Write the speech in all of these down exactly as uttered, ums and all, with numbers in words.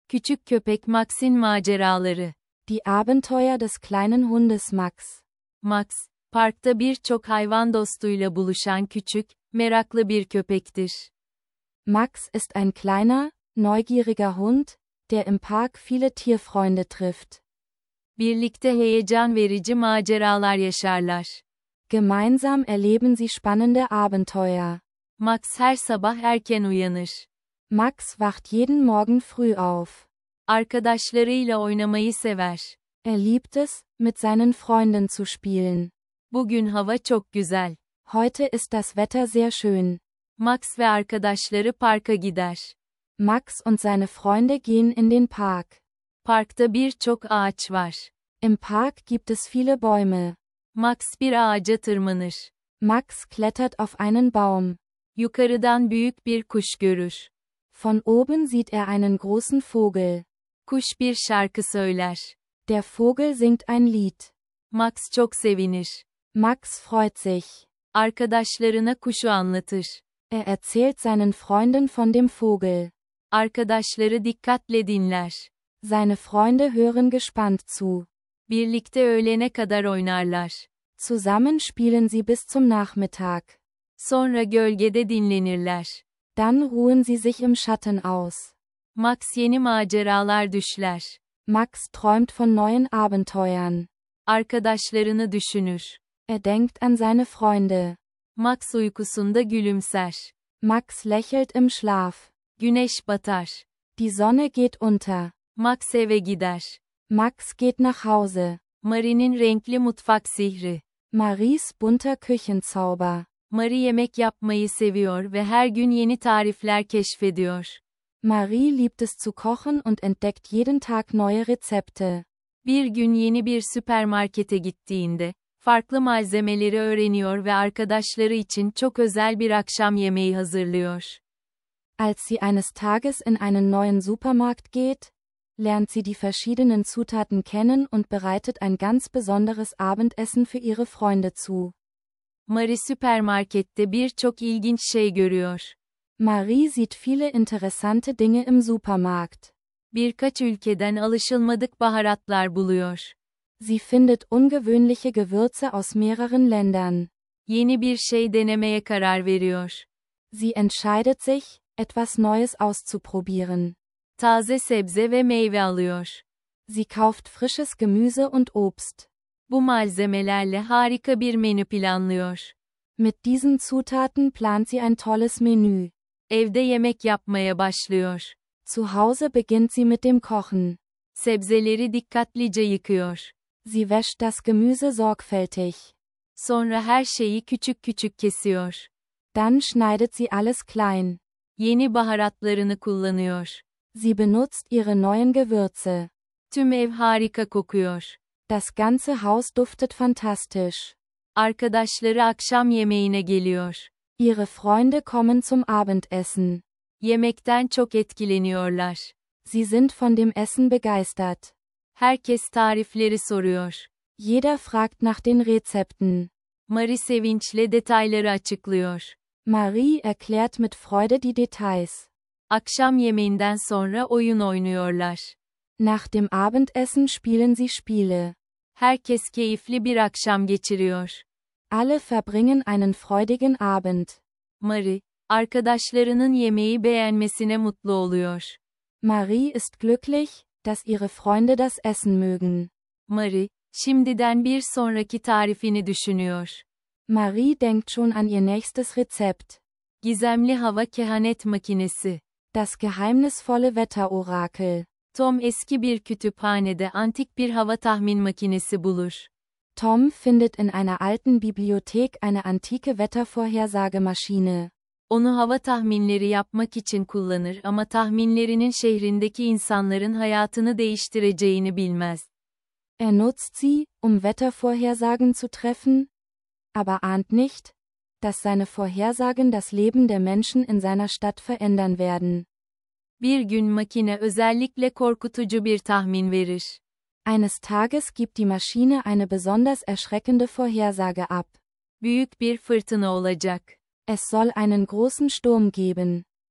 Küçük köpek Max'in maceraları. Die Abenteuer des kleinen Hundes Max. Max, parkta birçok hayvan dostuyla buluşan küçük, meraklı bir köpektir. Max ist ein kleiner, neugieriger Hund, der im Park viele Tierfreunde trifft. Birlikte heyecan verici maceralar yaşarlar. Gemeinsam erleben sie spannende Abenteuer. Max her sabah erken uyanır. Max wacht jeden Morgen früh auf. Arkadaşlarıyla oynamayı sever. Er liebt es, mit seinen Freunden zu spielen. Bugün hava çok güzel. Heute ist das Wetter sehr schön. Max ve arkadaşları parka gider. Max und seine Freunde gehen in den Park. Parkta birçok ağaç var. Im Park gibt es viele Bäume. Max bir ağaca tırmanır. Max klettert auf einen Baum. Yukarıdan büyük bir kuş görür. Von oben sieht er einen großen Vogel. Kuş bir şarkı söyler. Der Vogel singt ein Lied. Max çok sevinir. Max freut sich. Arkadaşlarına kuşu anlatır. Er erzählt seinen Freunden von dem Vogel. Arkadaşları dikkatle dinler. Seine Freunde hören gespannt zu. Birlikte öğlene kadar oynarlar. Zusammen spielen sie bis zum Nachmittag. Sonra gölgede dinlenirler. Dann ruhen sie sich im Schatten aus. Max yeni maceralar düşler. Max träumt von neuen Abenteuern. Arkadaşlarını düşünür. Er denkt an seine Freunde. Max uykusunda gülümser. Max lächelt im Schlaf. Güneş batar. Die Sonne geht unter. Max eve gider. Max geht nach Hause. Marie'nin renkli mutfak sihri. Maries bunter Küchenzauber. Marie yemek yapmayı seviyor ve her gün yeni tarifler keşfediyor. Marie liebt es zu kochen und entdeckt jeden Tag neue Rezepte. Bir gün yeni bir süpermarkete gittiğinde, farklı malzemeleri öğreniyor ve arkadaşları için çok özel bir akşam yemeği hazırlıyor. Als sie eines Tages in einen neuen Supermarkt geht, lernt sie die verschiedenen Zutaten kennen und bereitet ein ganz besonderes Abendessen für ihre Freunde zu. Marie süpermarkette birçok ilginç şey görüyor. Marie sieht viele interessante Dinge im Supermarkt. Birkaç ülkeden alışılmadık baharatlar buluyor. Sie findet ungewöhnliche Gewürze aus mehreren Ländern. Yeni bir şey denemeye karar veriyor. Sie entscheidet sich, etwas Neues auszuprobieren. Taze sebze ve meyve alıyor. Sie kauft frisches Gemüse und Obst. Bu malzemelerle harika bir menü planlıyor. Mit diesen Zutaten plant sie ein tolles Menü. Evde yemek yapmaya başlıyor. Zu Hause beginnt sie mit dem Kochen. Sebzeleri dikkatlice yıkıyor. Sie wäscht das Gemüse sorgfältig. Sonra her şeyi küçük küçük kesiyor. Dann schneidet sie alles klein. Yeni baharatlarını kullanıyor. Sie benutzt ihre neuen Gewürze. Tüm ev harika kokuyor. Das ganze Haus duftet fantastisch. Arkadaşları akşam yemeğine geliyor. Ihre Freunde kommen zum Abendessen. Yemekten çok etkileniyorlar. Sie sind von dem Essen begeistert. Herkes tarifleri soruyor. Jeder fragt nach den Rezepten. Marie sevinçle detayları açıklıyor. Marie erklärt mit Freude die Details. Akşam yemeğinden sonra oyun oynuyorlar. Nach dem Abendessen spielen sie Spiele. Herkes keyifli bir akşam geçiriyor. Alle verbringen einen freudigen Abend. Marie, arkadaşlarının yemeği beğenmesine mutlu oluyor. Marie ist glücklich, dass ihre Freunde das Essen mögen. Marie, şimdiden bir sonraki tarifini düşünüyor. Marie denkt schon an ihr nächstes Rezept. Gizemli hava kehanet makinesi. Das geheimnisvolle Wetterorakel. Tom eski bir kütüphanede antik bir hava tahmin makinesi bulur. Tom findet in einer alten Bibliothek eine antike Wettervorhersagemaschine. Onu hava tahminleri yapmak için kullanır ama tahminlerinin şehrindeki insanların hayatını değiştireceğini bilmez. Er nutzt sie, um Wettervorhersagen zu treffen, aber ahnt nicht, dass seine Vorhersagen das Leben der Menschen in seiner Stadt verändern werden. Bir gün makine özellikle korkutucu bir tahmin verir. Eines Tages gibt die Maschine eine besonders erschreckende Vorhersage ab. Büyük bir fırtına olacak. Es soll einen großen Sturm geben.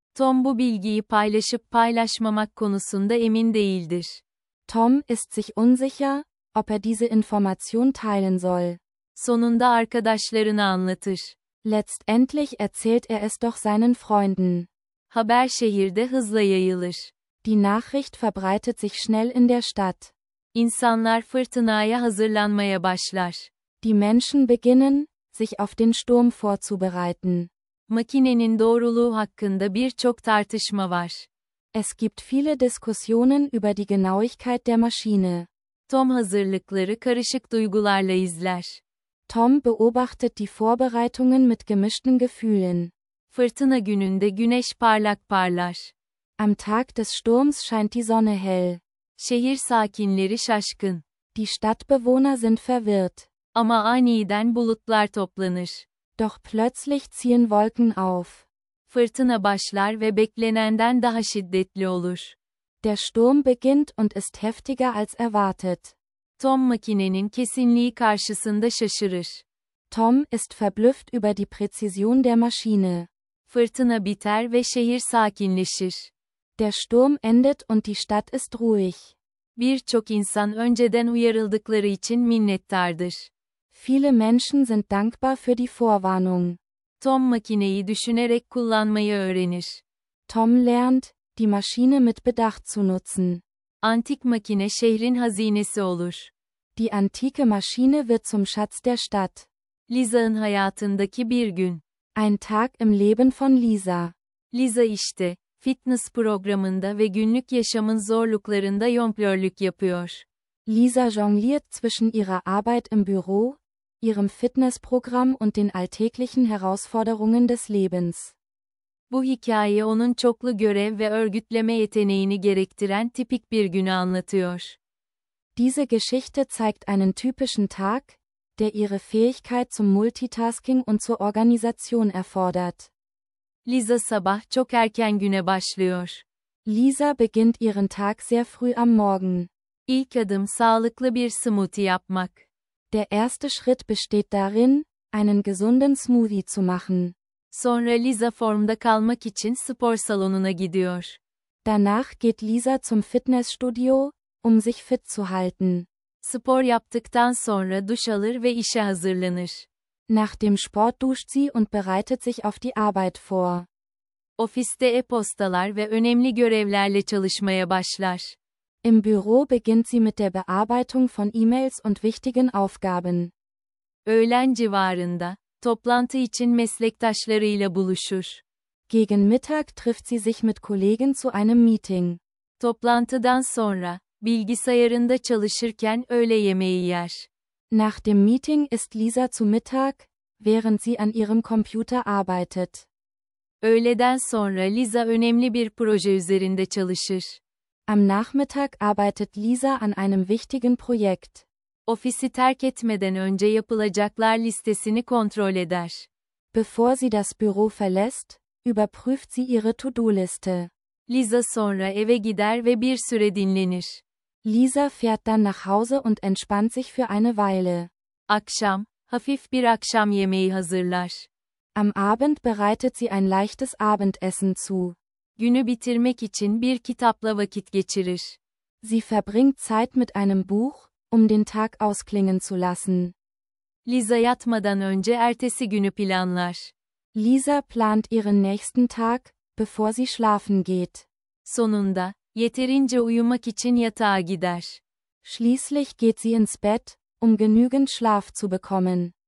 Tom bu bilgiyi paylaşıp paylaşmamak konusunda emin değildir. Tom ist sich unsicher, ob er diese Information teilen soll. Sonunda arkadaşlarına anlatır. Letztendlich erzählt er es doch seinen Freunden. Haber şehirde hızla yayılır. Die Nachricht verbreitet sich schnell in der Stadt. İnsanlar fırtınaya hazırlanmaya başlar. Die Menschen beginnen, sich auf den Sturm vorzubereiten. Makinenin doğruluğu hakkında birçok tartışma var. Es gibt viele Diskussionen über die Genauigkeit der Maschine. Tom hazırlıkları karışık duygularla izler. Tom beobachtet die Vorbereitungen mit gemischten Gefühlen. Fırtına gününde güneş parlak parlar. Am Tag des Sturms scheint die Sonne hell. Şehir sakinleri şaşkın. Die Stadtbewohner sind verwirrt. Ama aniden bulutlar toplanır. Doch plötzlich ziehen Wolken auf. Fırtına başlar ve beklenenden daha şiddetli olur. Der Sturm beginnt und ist heftiger als erwartet. Tom makinenin kesinliği karşısında şaşırır. Tom ist verblüfft über die Präzision der Maschine. Fırtına biter ve şehir sakinleşir. Der Sturm endet und die Stadt ist ruhig. Birçok insan önceden uyarıldıkları için minnettardır. Viele Menschen sind dankbar für die Vorwarnung. Tom makineyi düşünerek kullanmayı öğrenir. Tom lernt, die Maschine mit Bedacht zu nutzen. Antik makine şehrin hazinesi olur. Die antike Maschine wird zum Schatz der Stadt. Lisa'nın hayatındaki bir gün. Ein Tag im Leben von Lisa. Lisa işte, fitness programında ve günlük yaşamın zorluklarında jonglörlük yapıyor. Lisa jongliert zwischen ihrer Arbeit im Büro, ihrem Fitnessprogramm und den alltäglichen Herausforderungen des Lebens. Bu hikaye onun çoklu görev ve örgütleme yeteneğini gerektiren tipik bir günü anlatıyor. Diese Geschichte zeigt einen typischen Tag, der ihre Fähigkeit zum Multitasking und zur Organisation erfordert. Lisa sabah çok erken güne başlıyor. Lisa beginnt ihren Tag sehr früh am Morgen. İlk adım sağlıklı bir smoothie yapmak. Der erste Schritt besteht darin, einen gesunden Smoothie zu machen. Sonra Lisa formda kalmak için spor salonuna gidiyor. Danach geht Lisa zum Fitnessstudio, um sich fit zu halten. Spor yaptıktan sonra duş alır ve işe hazırlanır. Nach dem Sport duscht sie und bereitet sich auf die Arbeit vor. Ofiste e-postalar ve önemli görevlerle çalışmaya başlar. Im Büro beginnt sie mit der Bearbeitung von E-Mails und wichtigen Aufgaben. Öğlen civarında, toplantı için meslektaşlarıyla buluşur. Gegen Mittag trifft sie sich mit Kollegen zu einem Meeting. Toplantıdan sonra, bilgisayarında çalışırken öğle yemeği yer. Nach dem Meeting isst Lisa zu Mittag, während sie an ihrem Computer arbeitet. Öğleden sonra Lisa önemli bir proje üzerinde çalışır. Am Nachmittag arbeitet Lisa an einem wichtigen Projekt. Ofisi terk etmeden önce yapılacaklar listesini kontrol eder. Bevor sie das Büro verlässt, überprüft sie ihre To-Do-Liste. Lisa sonra eve gider ve bir süre dinlenir. Lisa fährt dann nach Hause und entspannt sich für eine Weile. Akşam, hafif bir akşam yemeği hazırlar. Am Abend bereitet sie ein leichtes Abendessen zu. Günü bitirmek için bir kitapla vakit geçirir. Sie verbringt Zeit mit einem Buch, um den Tag ausklingen zu lassen. Lisa yatmadan önce ertesi günü planlar. Lisa plant ihren nächsten Tag, bevor sie schlafen geht. Sonunda, yeterince uyumak için yatağa gider. Schließlich geht sie ins Bett, um genügend Schlaf zu bekommen.